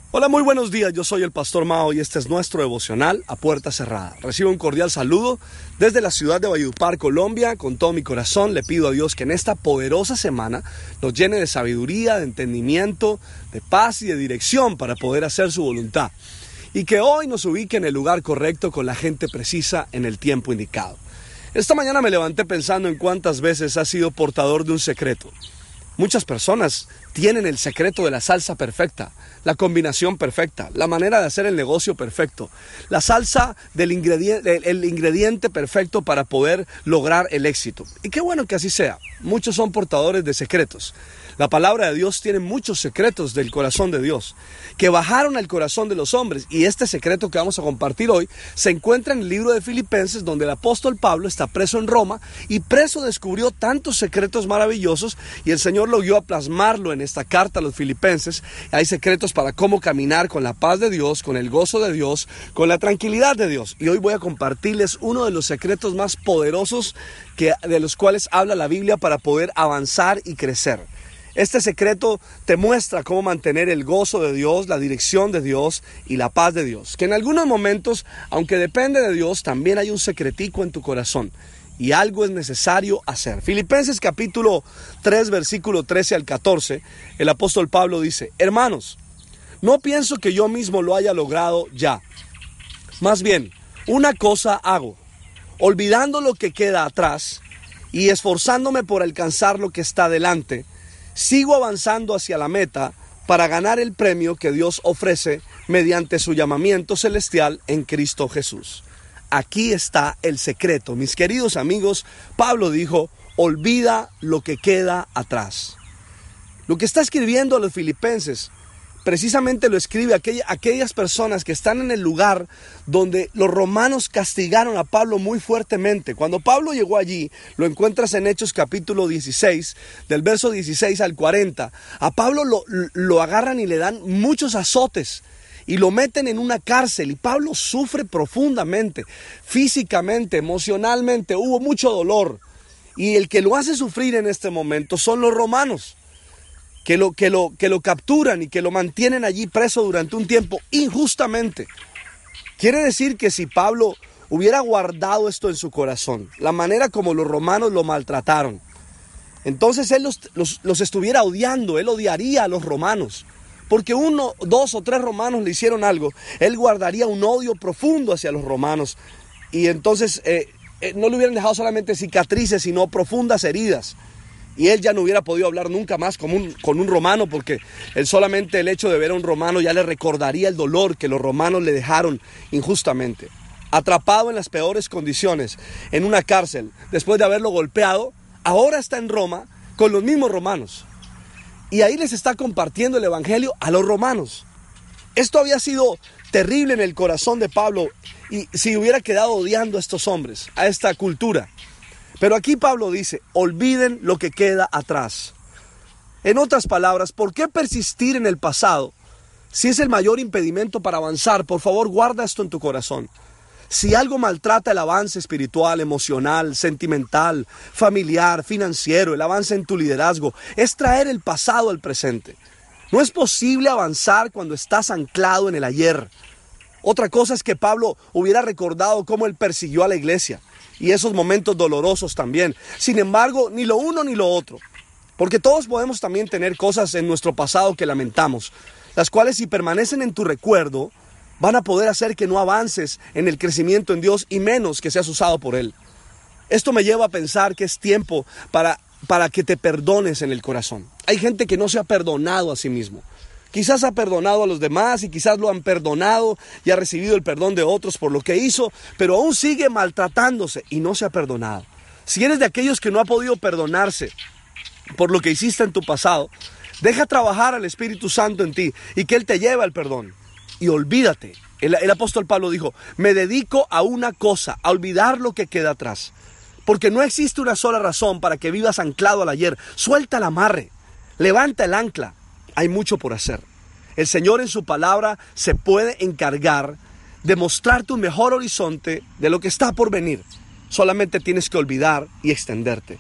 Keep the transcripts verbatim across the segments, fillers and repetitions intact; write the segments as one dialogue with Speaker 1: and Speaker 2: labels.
Speaker 1: Hola, muy buenos días, yo soy el Pastor Mao y este es nuestro devocional a puerta cerrada. Recibo un cordial saludo desde la ciudad de Valledupar, Colombia. Con todo mi corazón le pido a Dios que en esta poderosa semana nos llene de sabiduría, de entendimiento, de paz y de dirección para poder hacer su voluntad. Y que hoy nos ubique en el lugar correcto con la gente precisa en el tiempo indicado. Esta mañana me levanté pensando en cuántas veces has sido portador de un secreto. Muchas personas tienen el secreto de la salsa perfecta, la combinación perfecta, la manera de hacer el negocio perfecto, la salsa del ingrediente, el ingrediente perfecto para poder lograr el éxito. Y qué bueno que así sea. Muchos son portadores de secretos. La palabra de Dios tiene muchos secretos del corazón de Dios que bajaron al corazón de los hombres, y este secreto que vamos a compartir hoy se encuentra en el libro de Filipenses, donde el apóstol Pablo está preso en Roma y preso descubrió tantos secretos maravillosos y el Señor lo guió a plasmarlo en esta carta a los Filipenses. Hay secretos para cómo caminar con la paz de Dios, con el gozo de Dios, con la tranquilidad de Dios, y hoy voy a compartirles uno de los secretos más poderosos que, de los cuales habla la Biblia para poder avanzar y crecer. Este secreto te muestra cómo mantener el gozo de Dios, la dirección de Dios y la paz de Dios. Que en algunos momentos, aunque depende de Dios, también hay un secretico en tu corazón y algo es necesario hacer. Filipenses capítulo tres, versículo trece al catorce, el apóstol Pablo dice: Hermanos, no pienso que yo mismo lo haya logrado ya. Más bien, una cosa hago, olvidando lo que queda atrás y esforzándome por alcanzar lo que está delante, sigo avanzando hacia la meta para ganar el premio que Dios ofrece mediante su llamamiento celestial en Cristo Jesús. Aquí está el secreto, mis queridos amigos. Pablo dijo: olvida lo que queda atrás. Lo que está escribiendo a los filipenses, precisamente lo escribe a aquella, aquellas personas que están en el lugar donde los romanos castigaron a Pablo muy fuertemente. Cuando Pablo llegó allí, lo encuentras en Hechos capítulo dieciséis, del verso dieciséis al cuarenta. A Pablo lo, lo agarran y le dan muchos azotes y lo meten en una cárcel, y Pablo sufre profundamente, físicamente, emocionalmente. Hubo mucho dolor, y el que lo hace sufrir en este momento son los romanos, que lo, que lo, que lo capturan y que lo mantienen allí preso durante un tiempo injustamente. Quiere decir que si Pablo hubiera guardado esto en su corazón, la manera como los romanos lo maltrataron, entonces él los, los, los estuviera odiando. Él odiaría a los romanos, porque uno, dos o tres romanos le hicieron algo, él guardaría un odio profundo hacia los romanos, y entonces eh, eh, no le hubieran dejado solamente cicatrices, sino profundas heridas. Y él ya no hubiera podido hablar nunca más con un, con un romano, porque él solamente el hecho de ver a un romano ya le recordaría el dolor que los romanos le dejaron injustamente. Atrapado en las peores condiciones, en una cárcel, después de haberlo golpeado, ahora está en Roma con los mismos romanos. Y ahí les está compartiendo el evangelio a los romanos. Esto había sido terrible en el corazón de Pablo, y si hubiera quedado odiando a estos hombres, a esta cultura. Pero aquí Pablo dice: olviden lo que queda atrás. En otras palabras, ¿por qué persistir en el pasado si es el mayor impedimento para avanzar? Por favor, guarda esto en tu corazón. Si algo maltrata el avance espiritual, emocional, sentimental, familiar, financiero, el avance en tu liderazgo, es traer el pasado al presente. No es posible avanzar cuando estás anclado en el ayer. Otra cosa es que Pablo hubiera recordado cómo él persiguió a la iglesia y esos momentos dolorosos también. Sin embargo, ni lo uno ni lo otro. Porque todos podemos también tener cosas en nuestro pasado que lamentamos, las cuales, si permanecen en tu recuerdo, van a poder hacer que no avances en el crecimiento en Dios, y menos que seas usado por Él. Esto me lleva a pensar que es tiempo para, para que te perdones en el corazón. Hay gente que no se ha perdonado a sí mismo. Quizás ha perdonado a los demás y quizás lo han perdonado y ha recibido el perdón de otros por lo que hizo, pero aún sigue maltratándose y no se ha perdonado. Si eres de aquellos que no ha podido perdonarse por lo que hiciste en tu pasado, deja trabajar al Espíritu Santo en ti y que Él te lleve al perdón. Y olvídate. El, el apóstol Pablo dijo: me dedico a una cosa, a olvidar lo que queda atrás. Porque no existe una sola razón para que vivas anclado al ayer. Suelta el amarre, levanta el ancla. Hay mucho por hacer. El Señor en su palabra se puede encargar de mostrarte un mejor horizonte de lo que está por venir. Solamente tienes que olvidar y extenderte.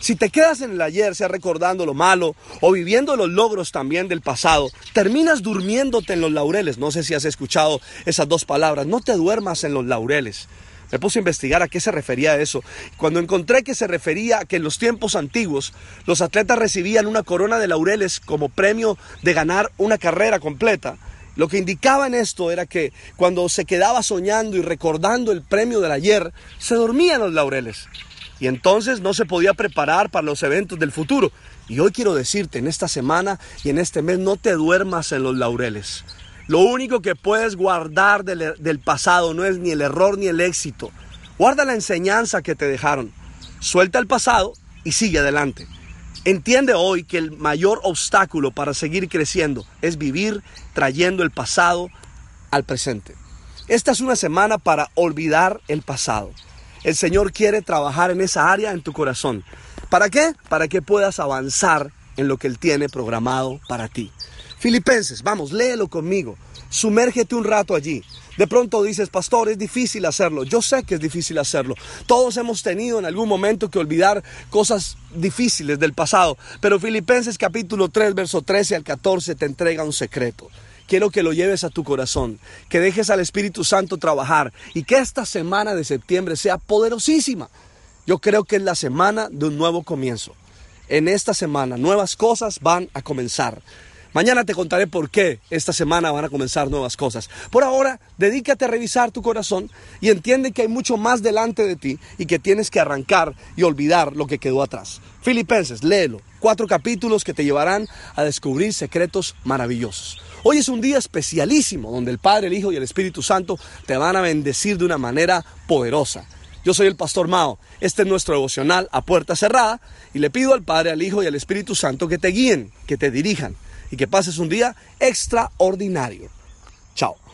Speaker 1: Si te quedas en el ayer, sea recordando lo malo o viviendo los logros también del pasado, terminas durmiéndote en los laureles. No sé si has escuchado esas dos palabras, no te duermas en los laureles. Me puse a investigar a qué se refería a eso. Cuando encontré que se refería a que en los tiempos antiguos los atletas recibían una corona de laureles como premio de ganar una carrera completa, lo que indicaba en esto era que cuando se quedaba soñando y recordando el premio del ayer, se dormía en los laureles. Y entonces no se podía preparar para los eventos del futuro. Y hoy quiero decirte, en esta semana y en este mes, no te duermas en los laureles. Lo único que puedes guardar del, del pasado no es ni el error ni el éxito. Guarda la enseñanza que te dejaron. Suelta el pasado y sigue adelante. Entiende hoy que el mayor obstáculo para seguir creciendo es vivir trayendo el pasado al presente. Esta es una semana para olvidar el pasado. El Señor quiere trabajar en esa área en tu corazón. ¿Para qué? Para que puedas avanzar en lo que Él tiene programado para ti. Filipenses, vamos, léelo conmigo. Sumérgete un rato allí. De pronto dices, pastor, es difícil hacerlo. Yo sé que es difícil hacerlo. Todos hemos tenido en algún momento que olvidar cosas difíciles del pasado. Pero Filipenses capítulo tres, verso trece al catorce te entrega un secreto. Quiero que lo lleves a tu corazón, que dejes al Espíritu Santo trabajar y que esta semana de septiembre sea poderosísima. Yo creo que es la semana de un nuevo comienzo. En esta semana nuevas cosas van a comenzar. Mañana te contaré por qué esta semana van a comenzar nuevas cosas. Por ahora, dedícate a revisar tu corazón y entiende que hay mucho más delante de ti y que tienes que arrancar y olvidar lo que quedó atrás. Filipenses, léelo. Cuatro capítulos que te llevarán a descubrir secretos maravillosos. Hoy es un día especialísimo donde el Padre, el Hijo y el Espíritu Santo te van a bendecir de una manera poderosa. Yo soy el Pastor Mao. Este es nuestro devocional a puerta cerrada y le pido al Padre, al Hijo y al Espíritu Santo que te guíen, que te dirijan y que pases un día extraordinario. Chao.